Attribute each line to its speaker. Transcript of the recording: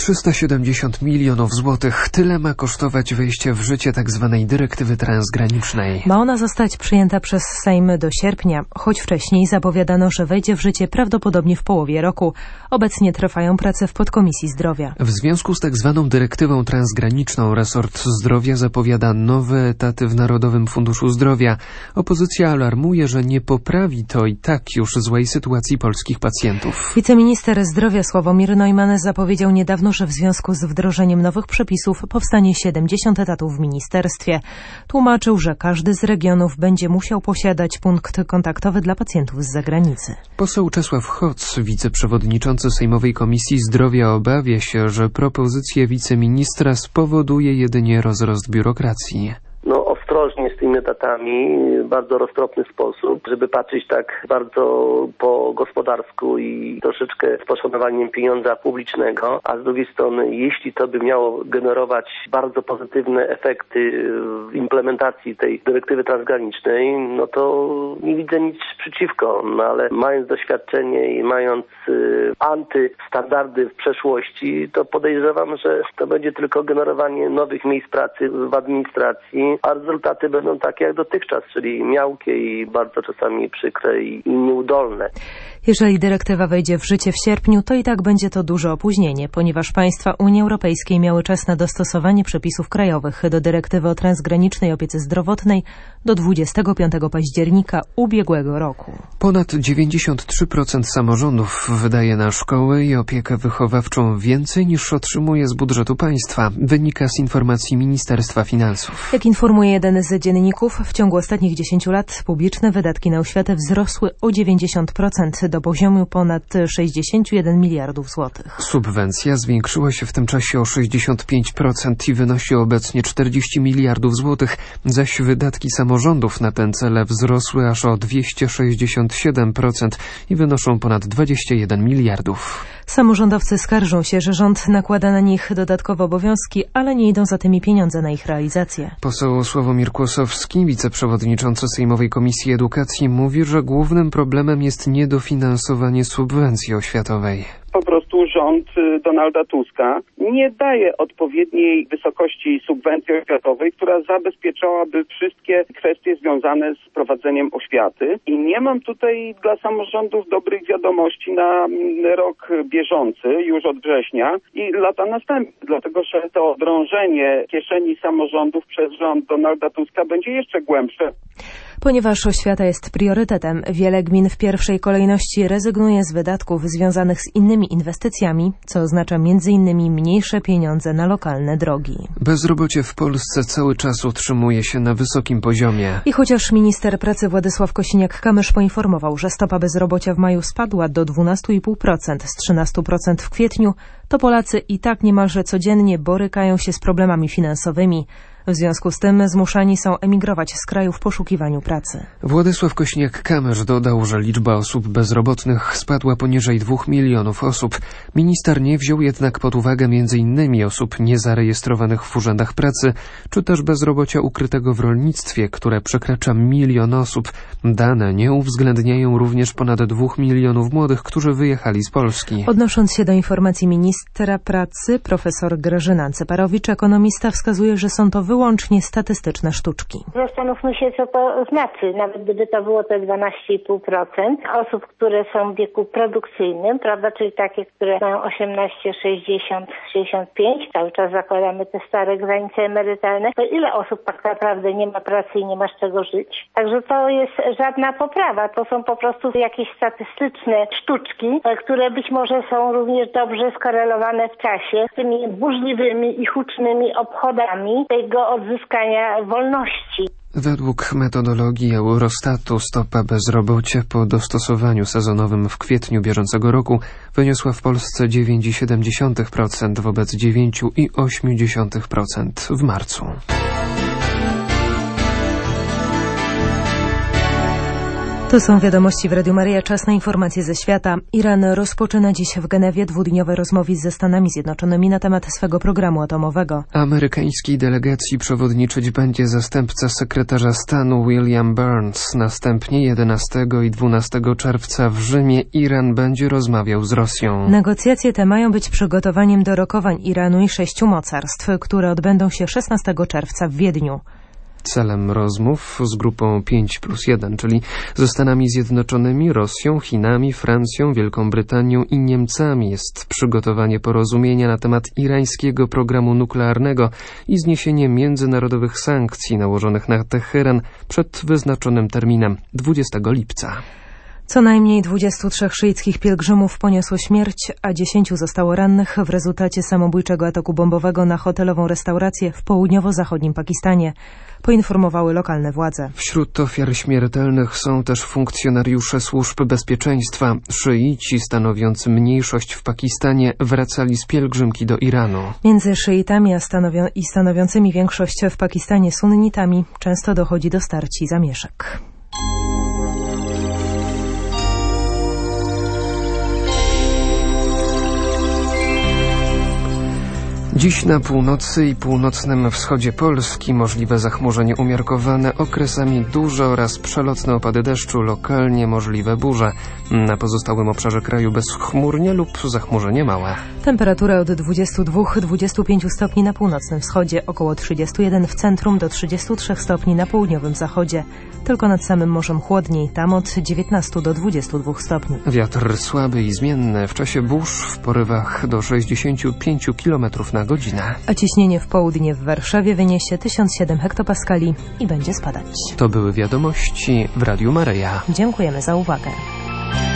Speaker 1: 370 milionów złotych. Tyle ma kosztować wejście w życie tzw. dyrektywy transgranicznej.
Speaker 2: Ma ona zostać przyjęta przez Sejm do sierpnia, choć wcześniej zapowiadano, że wejdzie w życie prawdopodobnie w połowie roku. Obecnie trwają prace w Podkomisji Zdrowia.
Speaker 1: W związku z tzw. dyrektywą transgraniczną resort zdrowia zapowiada nowe etaty w Narodowym Funduszu Zdrowia. Opozycja alarmuje, że nie poprawi to i tak już złej sytuacji polskich pacjentów.
Speaker 2: Wiceminister zdrowia Sławomir Neumann zapowiedział niedawno, że w związku z wdrożeniem nowych przepisów powstanie 70 etatów w ministerstwie. Tłumaczył, że każdy z regionów będzie musiał posiadać punkt kontaktowy dla pacjentów z zagranicy.
Speaker 1: Poseł Czesław Hoc, wiceprzewodniczący Sejmowej Komisji Zdrowia, obawia się, że propozycje wiceministra spowoduje jedynie rozrost biurokracji.
Speaker 3: Ostrożnie z tymi etatami, bardzo roztropny sposób, żeby patrzeć tak bardzo po gospodarsku i troszeczkę z poszanowaniem pieniądza publicznego, a z drugiej strony, jeśli to by miało generować bardzo pozytywne efekty w implementacji tej dyrektywy transgranicznej, no to nie widzę nic przeciwko, ale mając doświadczenie i mając antystandardy w przeszłości, to podejrzewam, że to będzie tylko generowanie nowych miejsc pracy w administracji, a rezultaty będą takie jak dotychczas, czyli miałkie i bardzo czasami przykre i nieudolne.
Speaker 2: Jeżeli dyrektywa wejdzie w życie w sierpniu, to i tak będzie to duże opóźnienie, ponieważ państwa Unii Europejskiej miały czas na dostosowanie przepisów krajowych do dyrektywy o transgranicznej opiece zdrowotnej do 25 października ubiegłego roku.
Speaker 1: Ponad 93% samorządów wydaje na szkołę i opiekę wychowawczą więcej niż otrzymuje z budżetu państwa, wynika z informacji Ministerstwa Finansów.
Speaker 2: Jak informuje jeden z dzienników, w ciągu ostatnich 10 lat publiczne wydatki na oświatę wzrosły o 90% do poziomu ponad 61 miliardów złotych.
Speaker 1: Subwencja zwiększyła się w tym czasie o 65% i wynosi obecnie 40 miliardów złotych, zaś wydatki samorządów na ten cel wzrosły aż o 267% i wynoszą ponad 21 miliardów.
Speaker 2: Samorządowcy skarżą się, że rząd nakłada na nich dodatkowe obowiązki, ale nie idą za tymi pieniądze na ich realizację.
Speaker 1: Poseł Sławomir Kłosowski, wiceprzewodniczący Sejmowej Komisji Edukacji, mówi, że głównym problemem jest niedofinansowanie subwencji oświatowej.
Speaker 4: Po prostu rząd Donalda Tuska nie daje odpowiedniej wysokości subwencji oświatowej, która zabezpieczałaby wszystkie kwestie związane z prowadzeniem oświaty. I nie mam tutaj dla samorządów dobrych wiadomości na rok bieżący, już od września i lata następne, dlatego że to drążenie kieszeni samorządów przez rząd Donalda Tuska będzie jeszcze głębsze.
Speaker 2: Ponieważ oświata jest priorytetem, wiele gmin w pierwszej kolejności rezygnuje z wydatków związanych z innymi inwestycjami, co oznacza m.in. mniejsze pieniądze na lokalne drogi.
Speaker 1: Bezrobocie w Polsce cały czas utrzymuje się na wysokim poziomie.
Speaker 2: I chociaż minister pracy Władysław Kosiniak-Kamysz poinformował, że stopa bezrobocia w maju spadła do 12,5% z 13% w kwietniu, to Polacy i tak niemalże codziennie borykają się z problemami finansowymi. W związku z tym zmuszani są emigrować z kraju w poszukiwaniu pracy.
Speaker 1: Władysław Kosiniak-Kamysz dodał, że liczba osób bezrobotnych spadła poniżej 2 milionów osób. Minister nie wziął jednak pod uwagę m.in. osób niezarejestrowanych w urzędach pracy, czy też bezrobocia ukrytego w rolnictwie, które przekracza 1 milion osób. Dane nie uwzględniają również ponad 2 milionów młodych, którzy wyjechali z Polski.
Speaker 2: Odnosząc się do informacji ministra pracy, profesor Grażyna Ceparowicz, ekonomista, wskazuje, że są to wyłącznie statystyczne sztuczki.
Speaker 5: Zastanówmy się, co to znaczy. Nawet gdyby to było te 12,5% osób, które są w wieku produkcyjnym, prawda, czyli takie, które mają 18, 60, 65, cały czas zakładamy te stare granice emerytalne, to ile osób tak naprawdę nie ma pracy i nie ma z czego żyć? Także to jest żadna poprawa. To są po prostu jakieś statystyczne sztuczki, które być może są również dobrze skorelowane w czasie z tymi burzliwymi i hucznymi obchodami tego odzyskania wolności.
Speaker 1: Według metodologii Eurostatu stopa bezrobocia po dostosowaniu sezonowym w kwietniu bieżącego roku wyniosła w Polsce 9,7% wobec 9,8% w marcu.
Speaker 2: To są wiadomości w Radiu Maryja. Czas na informacje ze świata. Iran rozpoczyna dziś w Genewie dwudniowe rozmowy ze Stanami Zjednoczonymi na temat swego programu atomowego.
Speaker 1: Amerykańskiej delegacji przewodniczyć będzie zastępca sekretarza stanu William Burns. Następnie 11 i 12 czerwca w Rzymie Iran będzie rozmawiał z Rosją.
Speaker 2: Negocjacje te mają być przygotowaniem do rokowań Iranu i 6 mocarstw, które odbędą się 16 czerwca w Wiedniu.
Speaker 1: Celem rozmów z grupą 5+1, czyli ze Stanami Zjednoczonymi, Rosją, Chinami, Francją, Wielką Brytanią i Niemcami jest przygotowanie porozumienia na temat irańskiego programu nuklearnego i zniesienie międzynarodowych sankcji nałożonych na Teheran przed wyznaczonym terminem 20 lipca.
Speaker 2: Co najmniej 23 szyickich pielgrzymów poniosło śmierć, a 10 zostało rannych w rezultacie samobójczego ataku bombowego na hotelową restaurację w południowo-zachodnim Pakistanie, poinformowały lokalne władze.
Speaker 1: Wśród ofiar śmiertelnych są też funkcjonariusze służb bezpieczeństwa. Szyici stanowiący mniejszość w Pakistanie wracali z pielgrzymki do Iranu.
Speaker 2: Między szyitami i stanowiącymi większość w Pakistanie sunnitami często dochodzi do starć i zamieszek.
Speaker 1: Dziś na północy i północnym wschodzie Polski możliwe zachmurzenie umiarkowane, okresami duże oraz przelotne opady deszczu, lokalnie możliwe burze. Na pozostałym obszarze kraju bezchmurnie lub zachmurzenie małe.
Speaker 2: Temperatura od 22-25 stopni na północnym wschodzie, około 31 w centrum do 33 stopni na południowym zachodzie. Tylko nad samym morzem chłodniej, tam od 19 do 22 stopni.
Speaker 1: Wiatr słaby i zmienny, w czasie burz w porywach do 65 km na godzinę.
Speaker 2: A ciśnienie w południe w Warszawie wyniesie 1007 hektopaskali i będzie spadać.
Speaker 1: To były wiadomości w Radiu Maryja.
Speaker 2: Dziękujemy za uwagę.